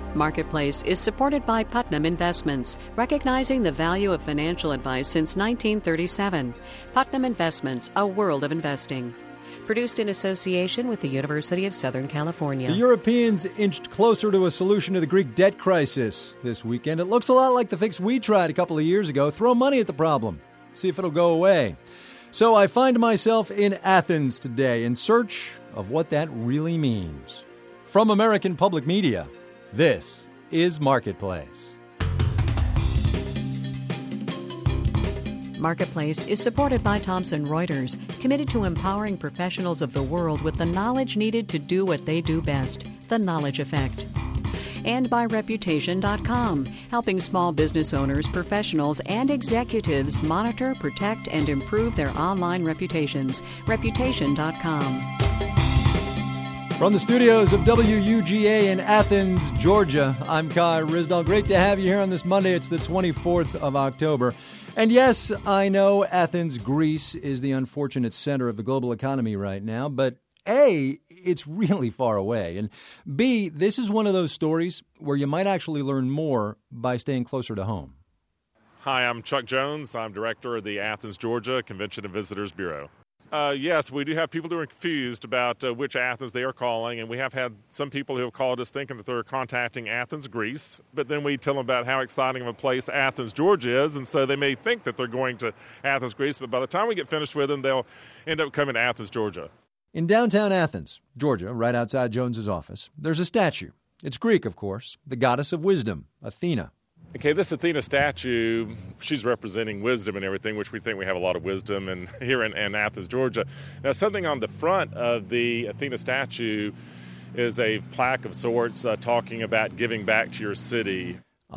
Marketplace is supported by Putnam Investments, recognizing the value of financial advice since 1937. Putnam Investments, a world of investing. Produced in association with the University of Southern California. The Europeans inched closer to a solution to the Greek debt crisis this weekend. It looks a lot like the fix we tried a couple of years ago. Throw money at the problem. See if it'll go away. So I find myself in Athens today in search of what that really means. From American Public Media, this is Marketplace. Marketplace is supported by Thomson Reuters, committed to empowering professionals of the world with the knowledge needed to do what they do best, the knowledge effect. And by Reputation.com, helping small business owners, professionals, and executives monitor, protect, and improve their online reputations. Reputation.com. From the studios of WUGA in Athens, Georgia, I'm Kai Ryssdal. Great to have you here on this Monday. It's the 24th of October. And yes, I know Athens, Greece is the unfortunate center of the global economy right now, but A, it's really far away. And B, this is one of those stories where you might actually learn more by staying closer to home. Hi, I'm Chuck Jones. I'm director of the Athens, Georgia Convention and Visitors Bureau. Yes, we do have people who are confused about which Athens they are calling, and we have had some people who have called us thinking that they're contacting Athens, Greece, but then we tell them about how exciting of a place Athens, Georgia is, and so they may think that they're going to Athens, Greece, but by the time we get finished with them, they'll end up coming to Athens, Georgia. In downtown Athens, Georgia, right outside Jones's office, there's a statue. It's Greek, of course, the goddess of wisdom, Athena. Okay, this Athena statue, she's representing wisdom and everything, which we think we have a lot of wisdom here in Athens, Georgia. Now, something on the front of the Athena statue is a plaque of sorts talking about giving back to your city.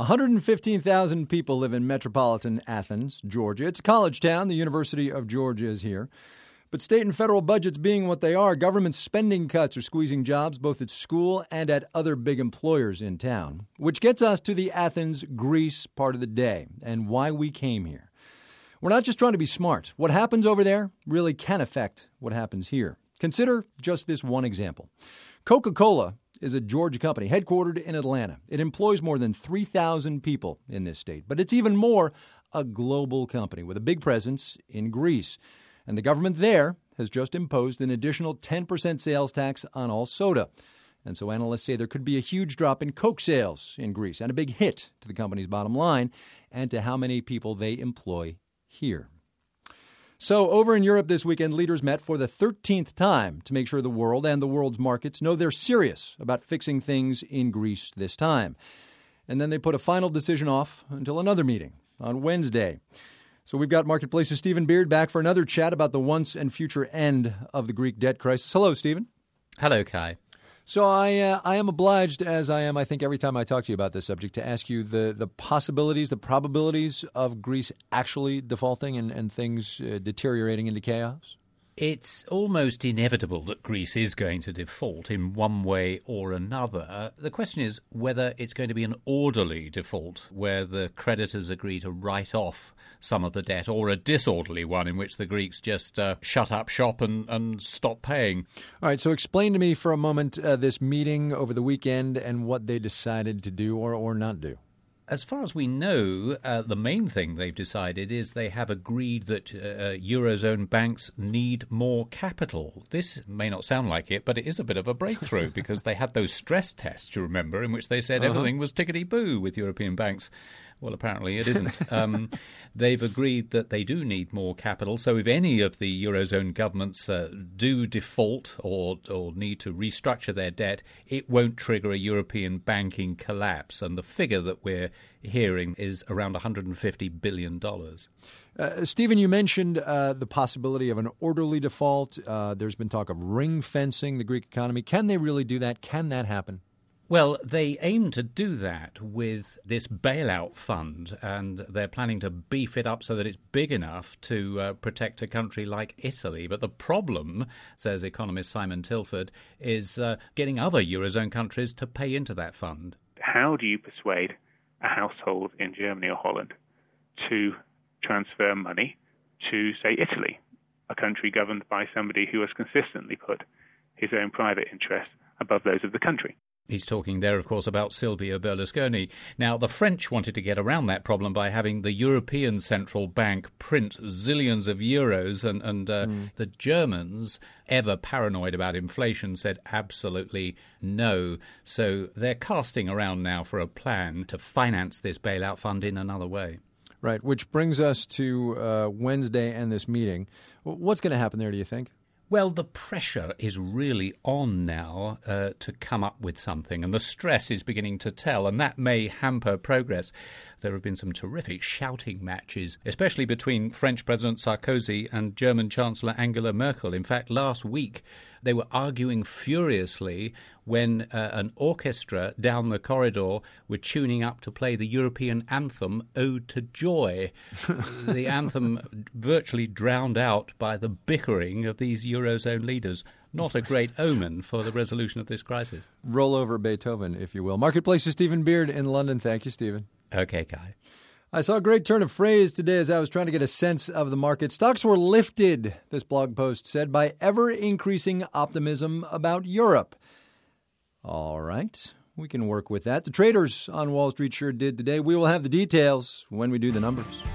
115,000 people live in metropolitan Athens, Georgia. It's a college town. The University of Georgia is here. But state and federal budgets being what they are, government spending cuts are squeezing jobs both at school and at other big employers in town. Which gets us to the Athens, Greece part of the day and why we came here. We're not just trying to be smart. What happens over there really can affect what happens here. Consider just this one example. Coca-Cola is a Georgia company headquartered in Atlanta. It employs more than 3,000 people in this state. But it's even more a global company with a big presence in Greece. And the government there has just imposed an additional 10% sales tax on all soda. And so analysts say there could be a huge drop in Coke sales in Greece and a big hit to the company's bottom line and to how many people they employ here. So over in Europe this weekend, leaders met for the 13th time to make sure the world and the world's markets know they're serious about fixing things in Greece this time. And then they put a final decision off until another meeting on Wednesday. So we've got Marketplace's Stephen Beard back for another chat about the once and future end of the Greek debt crisis. Hello, Stephen. Hello, Kai. So I am obliged, as I am, I think, every time I talk to you about this subject, to ask you the possibilities, the probabilities of Greece actually defaulting and things deteriorating into chaos. It's almost inevitable that Greece is going to default in one way or another. The question is whether it's going to be an orderly default where the creditors agree to write off some of the debt, or a disorderly one in which the Greeks just shut up shop and stop paying. All right, so explain to me for a moment this meeting over the weekend and what they decided to do or not do. As far as we know, the main thing they've decided is they have agreed that Eurozone banks need more capital. This may not sound like it, but it is a bit of a breakthrough because they had those stress tests, you remember, in which they said everything was tickety-boo with European banks. Well, apparently it isn't. They've agreed that they do need more capital. So if any of the Eurozone governments do default or need to restructure their debt, it won't trigger a European banking collapse. And the figure that we're hearing is around $150 billion. Stephen, you mentioned the possibility of an orderly default. There's been talk of ring fencing the Greek economy. Can they really do that? Can that happen? Well, they aim to do that with this bailout fund, and they're planning to beef it up so that it's big enough to protect a country like Italy. But the problem, says economist Simon Tilford, is getting other Eurozone countries to pay into that fund. How do you persuade a household in Germany or Holland to transfer money to, say, Italy, a country governed by somebody who has consistently put his own private interests above those of the country? He's talking there, of course, about Silvio Berlusconi. Now, the French wanted to get around that problem by having the European Central Bank print zillions of euros, and the Germans, ever paranoid about inflation, said absolutely no. So they're casting around now for a plan to finance this bailout fund in another way. Right, which brings us to Wednesday and this meeting. What's going to happen there, do you think? Well, the pressure is really on now to come up with something, and the stress is beginning to tell, and that may hamper progress. There have been some terrific shouting matches, especially between French President Sarkozy and German Chancellor Angela Merkel. In fact, last week they were arguing furiously when an orchestra down the corridor were tuning up to play the European anthem, Ode to Joy. The anthem virtually drowned out by the bickering of these Eurozone leaders. Not a great omen for the resolution of this crisis. Roll over Beethoven, if you will. Marketplace's Stephen Beard in London. Thank you, Stephen. Okay, Kai. I saw a great turn of phrase today as I was trying to get a sense of the market. Stocks were lifted, this blog post said, by ever-increasing optimism about Europe. All right, we can work with that. The traders on Wall Street sure did today. We will have the details when we do the numbers.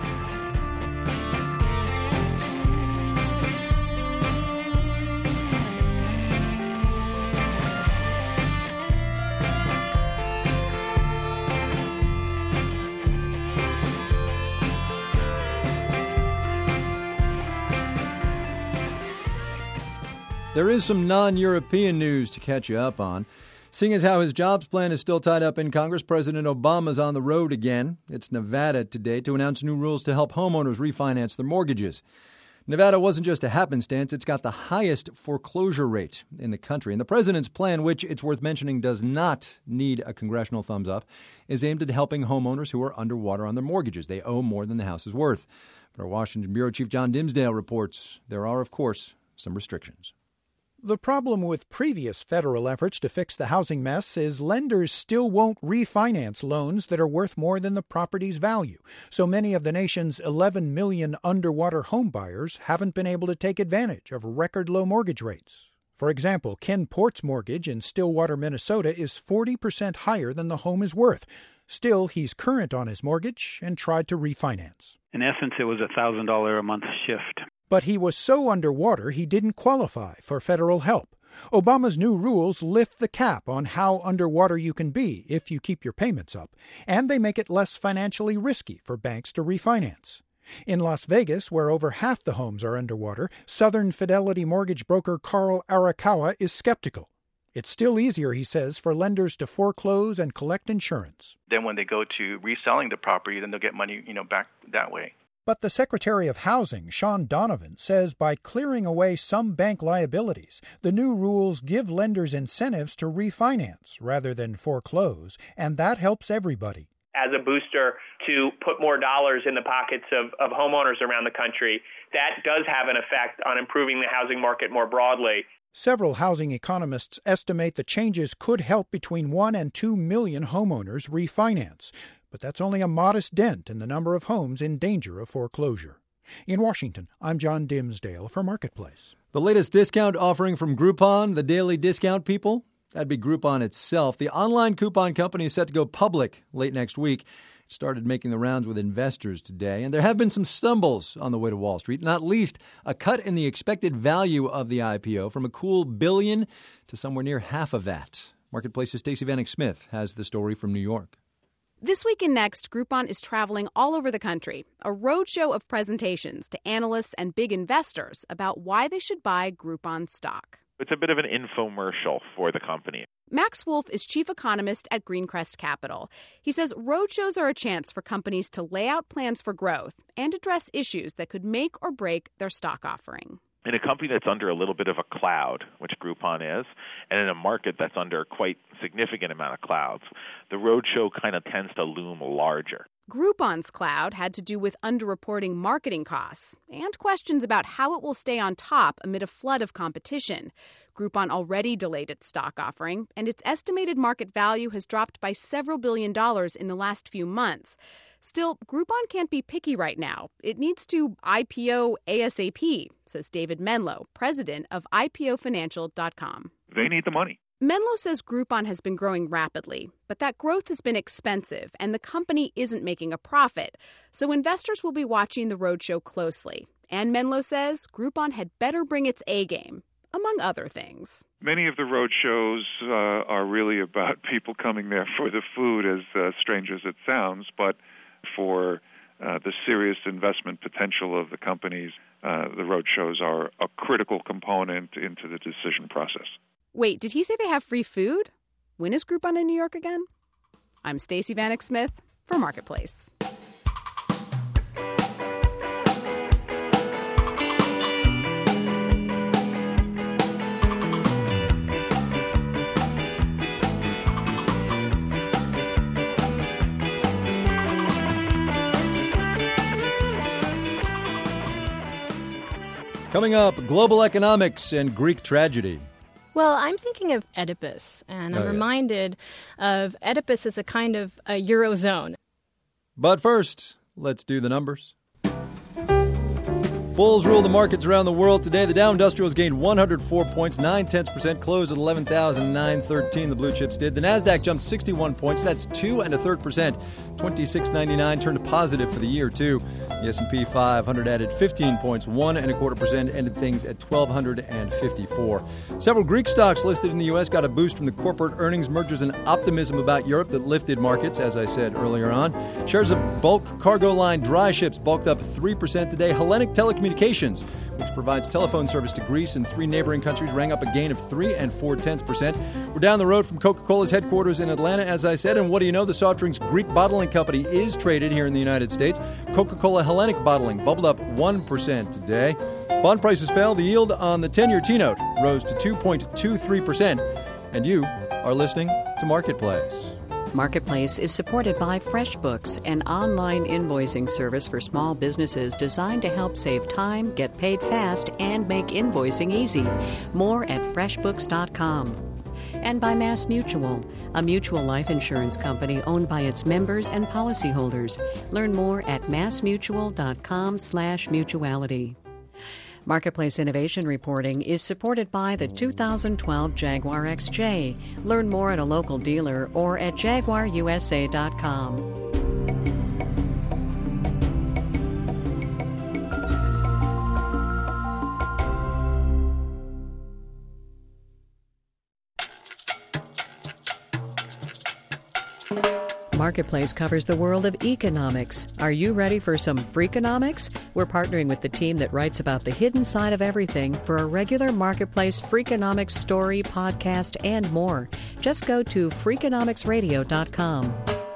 There is some non-European news to catch you up on. Seeing as how his jobs plan is still tied up in Congress, President Obama's on the road again. It's Nevada today to announce new rules to help homeowners refinance their mortgages. Nevada wasn't just a happenstance. It's got the highest foreclosure rate in the country. And the president's plan, which it's worth mentioning does not need a congressional thumbs up, is aimed at helping homeowners who are underwater on their mortgages. They owe more than the house is worth. But our Washington Bureau Chief John Dimsdale reports there are, of course, some restrictions. The problem with previous federal efforts to fix the housing mess is lenders still won't refinance loans that are worth more than the property's value. So many of the nation's 11 million underwater home buyers haven't been able to take advantage of record low mortgage rates. For example, Ken Port's mortgage in Stillwater, Minnesota is 40% higher than the home is worth. Still, he's current on his mortgage and tried to refinance. In essence, it was a $1,000 a month shift. But he was so underwater he didn't qualify for federal help. Obama's new rules lift the cap on how underwater you can be if you keep your payments up, and they make it less financially risky for banks to refinance. In Las Vegas, where over half the homes are underwater, Southern Fidelity mortgage broker Carl Arakawa is skeptical. It's still easier, he says, for lenders to foreclose and collect insurance. Then when they go to reselling the property, then they'll get money, back that way. But the Secretary of Housing, Sean Donovan, says by clearing away some bank liabilities, the new rules give lenders incentives to refinance rather than foreclose, and that helps everybody. As a booster to put more dollars in the pockets of homeowners around the country, that does have an effect on improving the housing market more broadly. Several housing economists estimate the changes could help between 1 and 2 million homeowners refinance. But that's only a modest dent in the number of homes in danger of foreclosure. In Washington, I'm John Dimsdale for Marketplace. The latest discount offering from Groupon, the daily discount people, that'd be Groupon itself. The online coupon company is set to go public late next week. It started making the rounds with investors today, and there have been some stumbles on the way to Wall Street, not least a cut in the expected value of the IPO from a cool $1 billion to somewhere near half of that. Marketplace's Stacey Vanek Smith has the story from New York. This week and next, Groupon is traveling all over the country, a roadshow of presentations to analysts and big investors about why they should buy Groupon stock. It's a bit of an infomercial for the company. Max Wolf is chief economist at Greencrest Capital. He says roadshows are a chance for companies to lay out plans for growth and address issues that could make or break their stock offering. In a company that's under a little bit of a cloud, which Groupon is, and in a market that's under quite significant amount of clouds, the roadshow kind of tends to loom larger. Groupon's cloud had to do with underreporting marketing costs and questions about how it will stay on top amid a flood of competition. Groupon already delayed its stock offering, and its estimated market value has dropped by several $1 billion in the last few months. Still, Groupon can't be picky right now. It needs to IPO ASAP, says David Menlo, president of IPOfinancial.com. They need the money. Menlo says Groupon has been growing rapidly, but that growth has been expensive, and the company isn't making a profit. So investors will be watching the roadshow closely. And Menlo says Groupon had better bring its A game, among other things. Many of the roadshows are really about people coming there for the food, as strange as it sounds, but for the serious investment potential of the companies, the roadshows are a critical component into the decision process. Wait, did he say they have free food? When is Groupon in New York again? I'm Stacey Vanek Smith for Marketplace. Coming up, global economics and Greek tragedy. Well, I'm thinking of Oedipus, and I'm reminded of Oedipus as a kind of a Eurozone. But first, let's do the numbers. Bulls rule the markets around the world today. The Dow Industrials gained 104 points, 0.9%, closed at 11,913. The blue chips did. The Nasdaq jumped 61 points. That's 2 1/3%. 26.99 turned positive for the year too. The S&P 500 added 15 points, 1 1/4%, ended things at 1,254. Several Greek stocks listed in the U.S. got a boost from the corporate earnings, mergers, and optimism about Europe that lifted markets, as I said earlier on. Shares of bulk cargo line dry ships bulked up 3% today. Hellenic Telecommunications, which provides telephone service to Greece and 3 neighboring countries, rang up a gain of 3 4/10%. We're down the road from Coca-Cola's headquarters in Atlanta, as I said, and what do you know? The soft drinks Greek bottling company is traded here in the United States. Coca-Cola Hellenic Bottling bubbled up 1% today. Bond prices fell. The yield on the 10-year T-note rose to 2.23%. And you are listening to Marketplace. Marketplace is supported by FreshBooks, an online invoicing service for small businesses designed to help save time, get paid fast, and make invoicing easy. More at FreshBooks.com. And by MassMutual, a mutual life insurance company owned by its members and policyholders. Learn more at massmutual.com/mutuality. Marketplace Innovation Reporting is supported by the 2012 Jaguar XJ. Learn more at a local dealer or at jaguarusa.com. Marketplace covers the world of economics. Are you ready for some Freakonomics? We're partnering with the team that writes about the hidden side of everything for a regular Marketplace Freakonomics story, podcast, and more. Just go to Freakonomicsradio.com.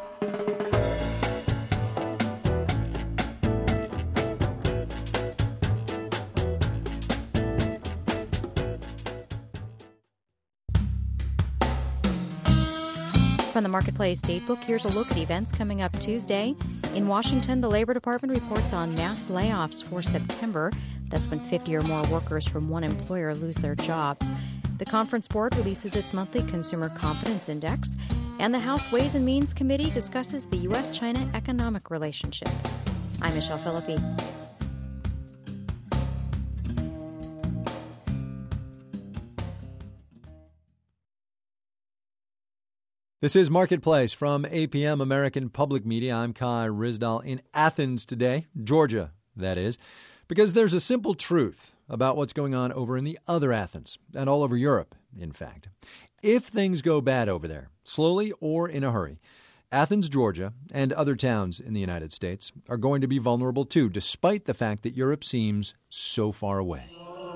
From the Marketplace Datebook, here's a look at events coming up Tuesday. In Washington, the Labor Department reports on mass layoffs for September. That's when 50 or more workers from one employer lose their jobs. The Conference Board releases its monthly Consumer Confidence Index, and the House Ways and Means Committee discusses the U.S.-China economic relationship. I'm Michelle Philippi. This is Marketplace from APM American Public Media. I'm Kai Ryssdal in Athens today, Georgia, that is, because there's a simple truth about what's going on over in the other Athens and all over Europe, in fact. If things go bad over there, slowly or in a hurry, Athens, Georgia, and other towns in the United States are going to be vulnerable too, despite the fact that Europe seems so far away.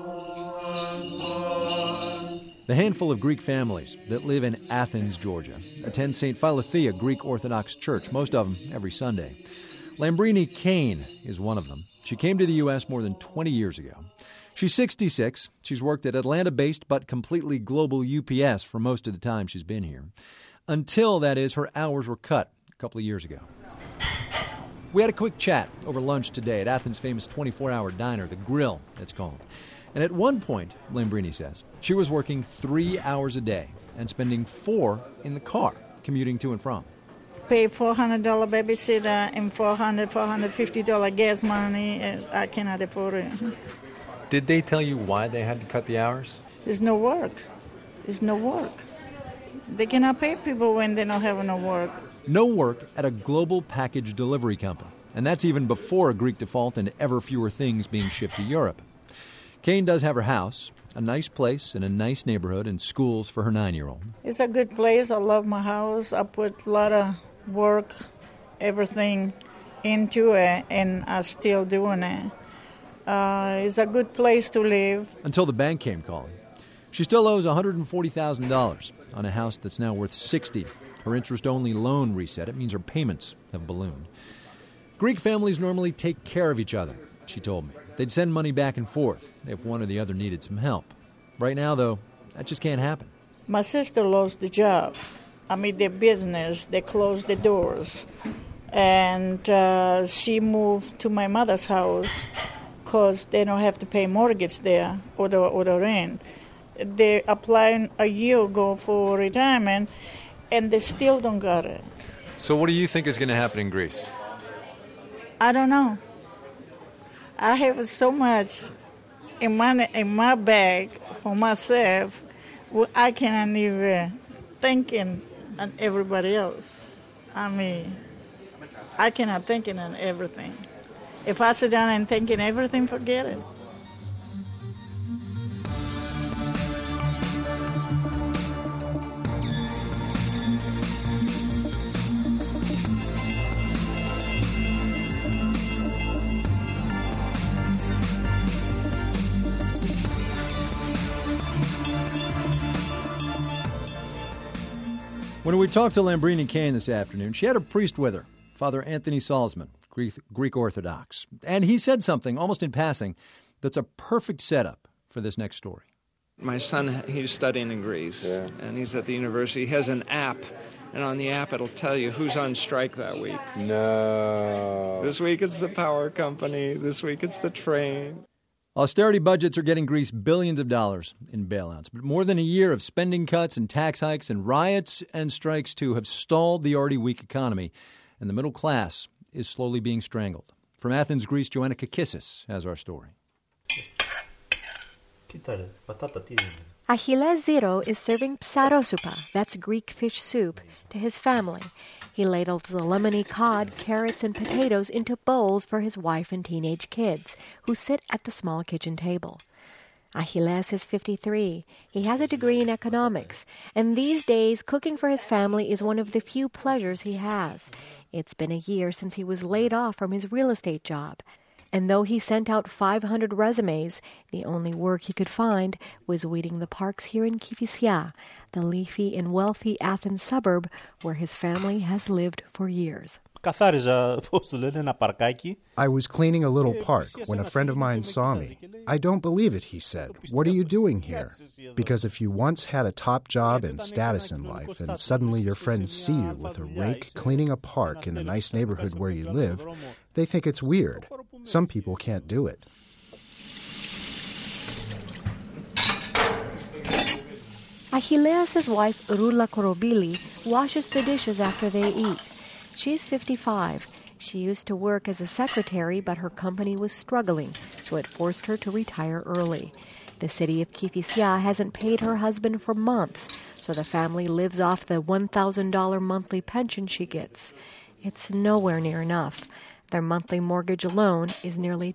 The handful of Greek families that live in Athens, Georgia, attend St. Philothea Greek Orthodox Church, most of them every Sunday. Lambrini Kane is one of them. She came to the U.S. more than 20 years ago. She's 66. She's worked at Atlanta-based but completely global UPS for most of the time she's been here. Until, that is, her hours were cut a couple of years ago. We had a quick chat over lunch today at Athens' famous 24-hour diner, The Grill, it's called. And at one point, Lambrini says, she was working 3 hours a day and spending 4 in the car, commuting to and from. Pay $400 babysitter and $450 gas money. I cannot afford it. Did they tell you why they had to cut the hours? There's no work. There's no work. They cannot pay people when they don't have no work. No work at a global package delivery company. And that's even before a Greek default and ever fewer things being shipped to Europe. Kane does have her house, a nice place in a nice neighborhood, and schools for her 9-year-old. It's a good place. I love my house. I put a lot of work, everything into it, and I'm still doing it. It's a good place to live. Until the bank came calling. She still owes $140,000 on a house that's now worth $60,000. Her interest-only loan reset. It means her payments have ballooned. Greek families normally take care of each other, she told me. They'd send money back and forth if one or the other needed some help. Right now, though, that just can't happen. My sister lost the job. Their business, they closed the doors. And she moved to my mother's house because they don't have to pay mortgage there or the rent. They applied a year ago for retirement, and they still don't got it. So what do you think is going to happen in Greece? I don't know. I have so much in my bag for myself, I cannot even think on everybody else. I cannot think on everything. If I sit down and think in everything, forget it. When we talked to Lambrini Kane this afternoon, she had a priest with her, Father Anthony Salzman, Greek Orthodox. And he said something, almost in passing, that's a perfect setup for this next story. My son, he's studying in Greece, and he's at the university. He has an app, and on the app it'll tell you who's on strike that week. No. This week it's the power company. This week it's the train. Austerity budgets are getting Greece billions of dollars in bailouts. But more than a year of spending cuts and tax hikes and riots and strikes, too, have stalled the already weak economy. And the middle class is slowly being strangled. From Athens, Greece, Joanna Kakissis has our story. Achilles Zero is serving psarosupa, that's Greek fish soup, to his family. He ladles the lemony cod, carrots, and potatoes into bowls for his wife and teenage kids, who sit at the small kitchen table. Achilles is 53. He has a degree in economics, and these days cooking for his family is one of the few pleasures he has. It's been a year since he was laid off from his real estate job. And though he sent out 500 resumes, the only work he could find was weeding the parks here in Kifisia, the leafy and wealthy Athens suburb where his family has lived for years. I was cleaning a little park when a friend of mine saw me. I don't believe it, he said. What are you doing here? Because if you once had a top job and status in life, and suddenly your friends see you with a rake cleaning a park in the nice neighborhood where you live, they think it's weird. Some people can't do it. Achilles' wife, Rula Korobili, washes the dishes after they eat. She's 55. She used to work as a secretary, but her company was struggling, so it forced her to retire early. The city of Kifisia hasn't paid her husband for months, so the family lives off the $1,000 monthly pension she gets. It's nowhere near enough. Their monthly mortgage alone is nearly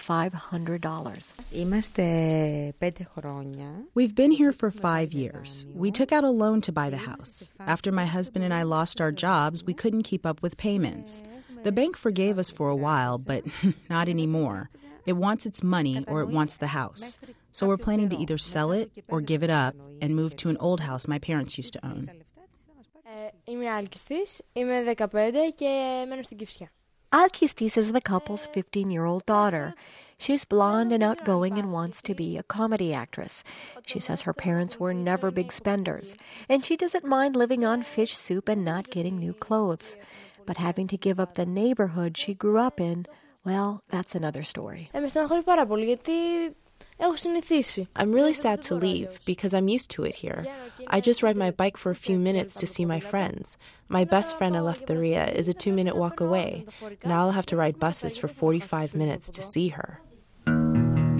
$2,500. We've been here for 5 years. We took out a loan to buy the house. After my husband and I lost our jobs, we couldn't keep up with payments. The bank forgave us for a while, but not anymore. It wants its money or it wants the house. So we're planning to either sell it or give it up and move to an old house my parents used to own. Alkistis is the couple's 15-year-old daughter. She's blonde and outgoing and wants to be a comedy actress. She says her parents were never big spenders, and she doesn't mind living on fish soup and not getting new clothes. But having to give up the neighborhood she grew up in, well, that's another story. I'm really sad to leave because I'm used to it here. I just ride my bike for a few minutes to see my friends. My best friend Eleftheria is a 2-minute walk away. Now I'll have to ride buses for 45 minutes to see her.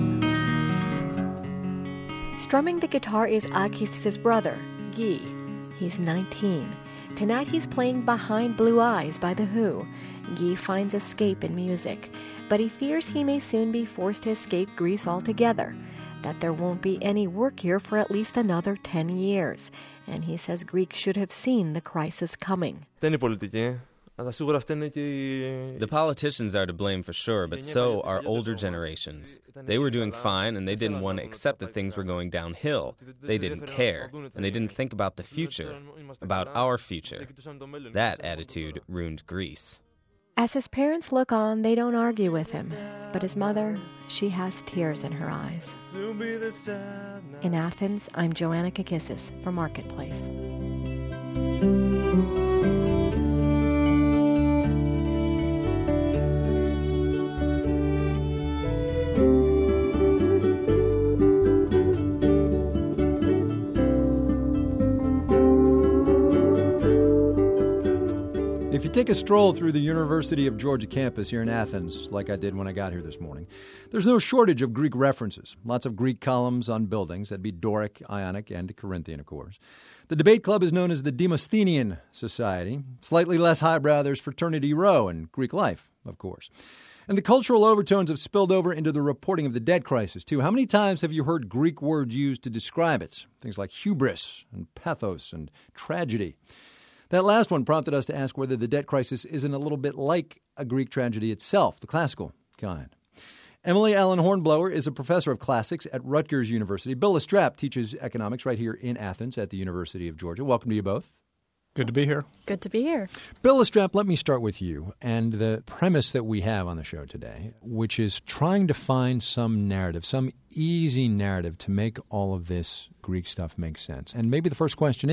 Strumming the guitar is Alkistis' brother, Guy. He's 19. Tonight he's playing Behind Blue Eyes by The Who. Guy finds escape in music, but he fears he may soon be forced to escape Greece altogether, that there won't be any work here for at least another 10 years. And he says Greeks should have seen the crisis coming. The politicians are to blame for sure, but so are older generations. They were doing fine, and they didn't want to accept that things were going downhill. They didn't care, and they didn't think about the future, about our future. That attitude ruined Greece. As his parents look on, they don't argue with him. But his mother, she has tears in her eyes. In Athens, I'm Joanna Kakissis for Marketplace. If you take a stroll through the University of Georgia campus here in Athens, like I did when I got here this morning, there's no shortage of Greek references. Lots of Greek columns on buildings. That'd be Doric, Ionic, and Corinthian, of course. The debate club is known as the Demosthenian Society. Slightly less highbrow, there's Fraternity Row and Greek life, of course. And the cultural overtones have spilled over into the reporting of the debt crisis, too. How many times have you heard Greek words used to describe it? Things like hubris and pathos and tragedy. That last one prompted us to ask whether the debt crisis isn't a little bit like a Greek tragedy itself, the classical kind. Emily Allen Hornblower is a professor of classics at Rutgers University. Bill Lastrap teaches economics right here in Athens at the University of Georgia. Welcome to you both. Good to be here. Good to be here. Bill Lastrap, let me start with you and the premise that we have on the show today, which is trying to find some narrative, some easy narrative to make all of this Greek stuff make sense. And maybe the first question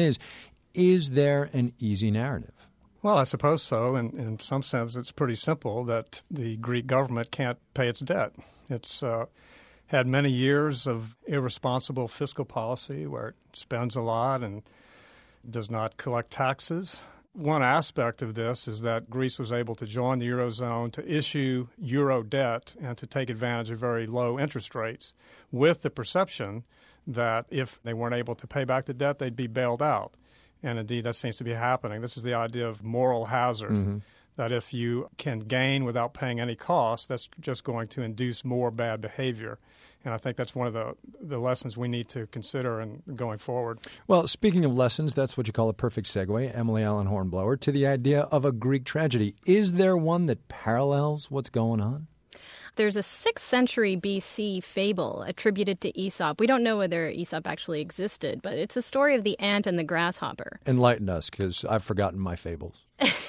is there an easy narrative? Well, I suppose so. In some sense, it's pretty simple that the Greek government can't pay its debt. It's had many years of irresponsible fiscal policy where it spends a lot and does not collect taxes. One aspect of this is that Greece was able to join the Eurozone, to issue euro debt, and to take advantage of very low interest rates with the perception that if they weren't able to pay back the debt, they'd be bailed out. And indeed, that seems to be happening. This is the idea of moral hazard, that if you can gain without paying any cost, that's just going to induce more bad behavior. And I think that's one of the lessons we need to consider in going forward. Well, speaking of lessons, that's what you call a perfect segue, Emily Allen Hornblower, to the idea of a Greek tragedy. Is there one that parallels what's going on? There's a 6th century BC fable attributed to Aesop. We don't know whether Aesop actually existed, but it's a story of the ant and the grasshopper. Enlighten us, because I've forgotten my fables.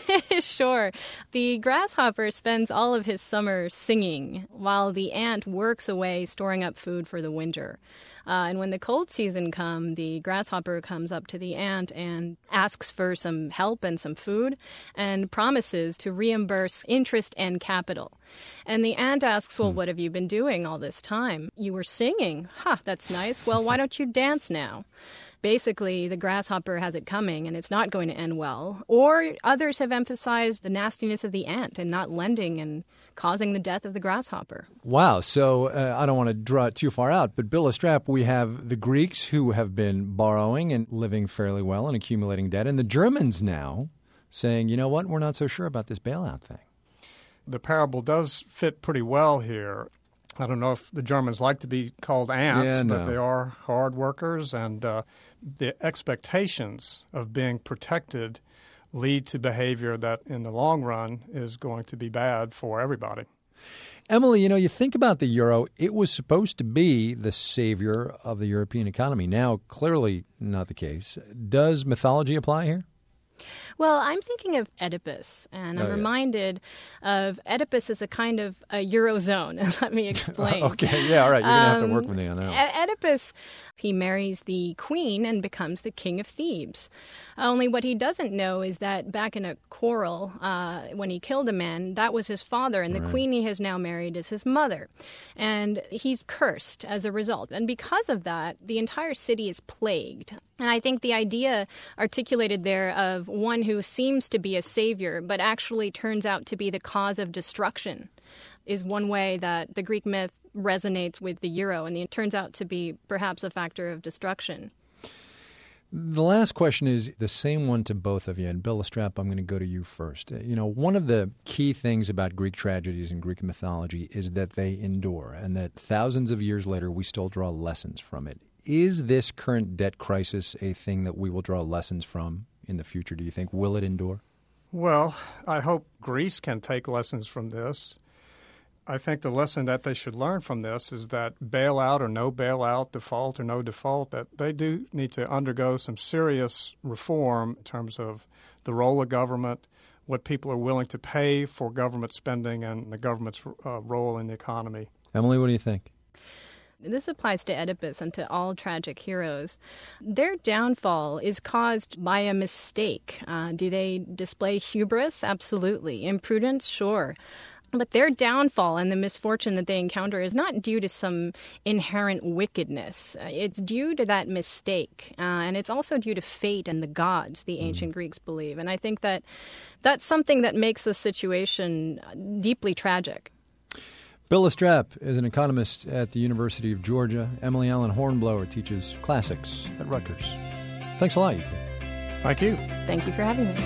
Sure. The grasshopper spends all of his summer singing, while the ant works away storing up food for the winter. And when the cold season comes, the grasshopper comes up to the ant and asks for some help and some food and promises to reimburse interest and capital. And the ant asks, well, what have you been doing all this time? You were singing. That's nice. Well, why don't you dance now? Basically, the grasshopper has it coming, and it's not going to end well. Or others have emphasized the nastiness of the ant and not lending and causing the death of the grasshopper. Wow. So I don't want to draw it too far out, but Bill Lastrap, we have the Greeks who have been borrowing and living fairly well and accumulating debt, and the Germans now saying, you know what, we're not so sure about this bailout thing. The parable does fit pretty well here. I don't know if the Germans like to be called ants, but they are hard workers, and the expectations of being protected lead to behavior that in the long run is going to be bad for everybody. Emily, you think about the euro. It was supposed to be the savior of the European economy. Now, clearly not the case. Does mythology apply here? Well, I'm thinking of Oedipus, and I'm reminded of Oedipus as a kind of a Eurozone. And let me explain. Okay, yeah, all right. You're going to have to work with me on that. Oedipus, he marries the queen and becomes the king of Thebes. Only what he doesn't know is that back in a quarrel, when he killed a man, that was his father, and the queen he has now married is his mother. And he's cursed as a result. And because of that, the entire city is plagued. And I think the idea articulated there of one who seems to be a savior but actually turns out to be the cause of destruction is one way that the Greek myth resonates with the euro, and it turns out to be perhaps a factor of destruction. The last question is the same one to both of you. And Bill Lastrap, I'm going to go to you first. One of the key things about Greek tragedies and Greek mythology is that they endure and that thousands of years later we still draw lessons from it. Is this current debt crisis a thing that we will draw lessons from in the future, do you think? Will it endure? Well, I hope Greece can take lessons from this. I think the lesson that they should learn from this is that bailout or no bailout, default or no default, that they do need to undergo some serious reform in terms of the role of government, what people are willing to pay for government spending, and the government's role in the economy. Emily, what do you think? This applies to Oedipus and to all tragic heroes. Their downfall is caused by a mistake. Do they display hubris? Absolutely. Imprudence? Sure. But their downfall and the misfortune that they encounter is not due to some inherent wickedness. It's due to that mistake. And it's also due to fate and the gods, the ancient Greeks believe. And I think that that's something that makes the situation deeply tragic. Bill Lastrap is an economist at the University of Georgia. Emily Allen Hornblower teaches classics at Rutgers. Thanks a lot, you two. Thank you. Thank you for having me.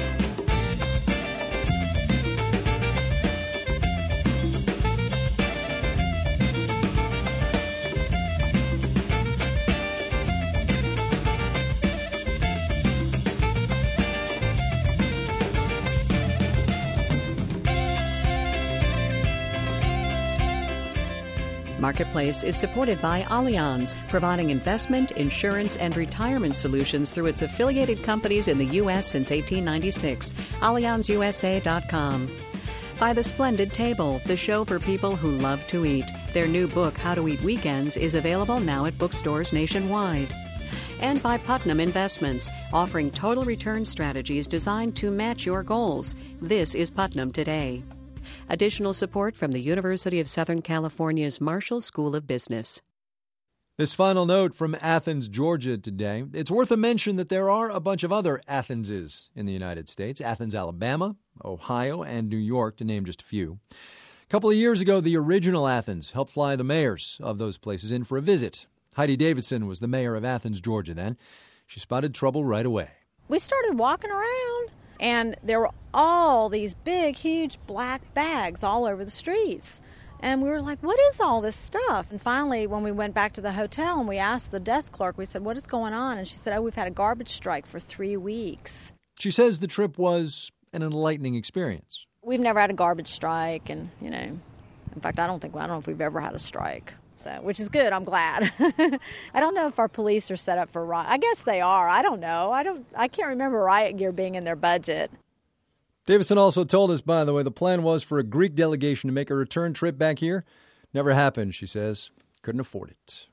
Marketplace is supported by Allianz, providing investment, insurance, and retirement solutions through its affiliated companies in the U.S. since 1896. AllianzUSA.com. By The Splendid Table, the show for people who love to eat. Their new book, How to Eat Weekends, is available now at bookstores nationwide. And by Putnam Investments, offering total return strategies designed to match your goals. This is Putnam Today. Additional support from the University of Southern California's Marshall School of Business. This final note from Athens, Georgia today. It's worth a mention that there are a bunch of other Athenses in the United States. Athens, Alabama, Ohio, and New York, to name just a few. A couple of years ago, the original Athens helped fly the mayors of those places in for a visit. Heidi Davidson was the mayor of Athens, Georgia then. She spotted trouble right away. We started walking around, and there were all these big, huge black bags all over the streets. And we were like, what is all this stuff? And finally, when we went back to the hotel and we asked the desk clerk, we said, what is going on? And she said, we've had a garbage strike for 3 weeks. She says the trip was an enlightening experience. We've never had a garbage strike, and, in fact, I don't know if we've ever had a strike. So, which is good. I'm glad. I don't know if our police are set up for riot. I guess they are. I don't know. I can't remember riot gear being in their budget. Davidson also told us, by the way, the plan was for a Greek delegation to make a return trip back here. Never happened, she says. Couldn't afford it.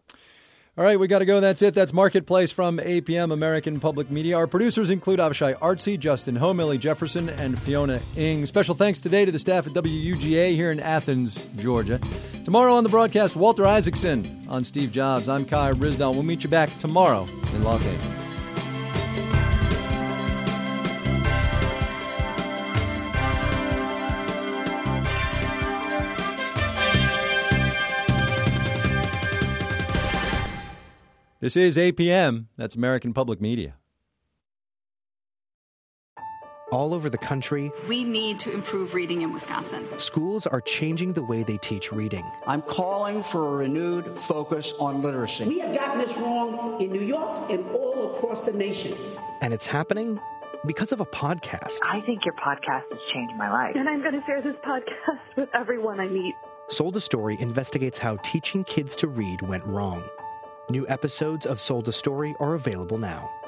All right, we got to go. That's it. That's Marketplace from APM, American Public Media. Our producers include Avishai Artsy, Justin Ho, Millie Jefferson, and Fiona Ng. Special thanks today to the staff at WUGA here in Athens, Georgia. Tomorrow on the broadcast, Walter Isaacson on Steve Jobs. I'm Kai Risdal. We'll meet you back tomorrow in Los Angeles. This is APM. That's American Public Media. All over the country, we need to improve reading in Wisconsin. Schools are changing the way they teach reading. I'm calling for a renewed focus on literacy. We have gotten this wrong in New York and all across the nation. And it's happening because of a podcast. I think your podcast has changed my life. And I'm going to share this podcast with everyone I meet. Sold a Story investigates how teaching kids to read went wrong. New episodes of Sold a Story are available now.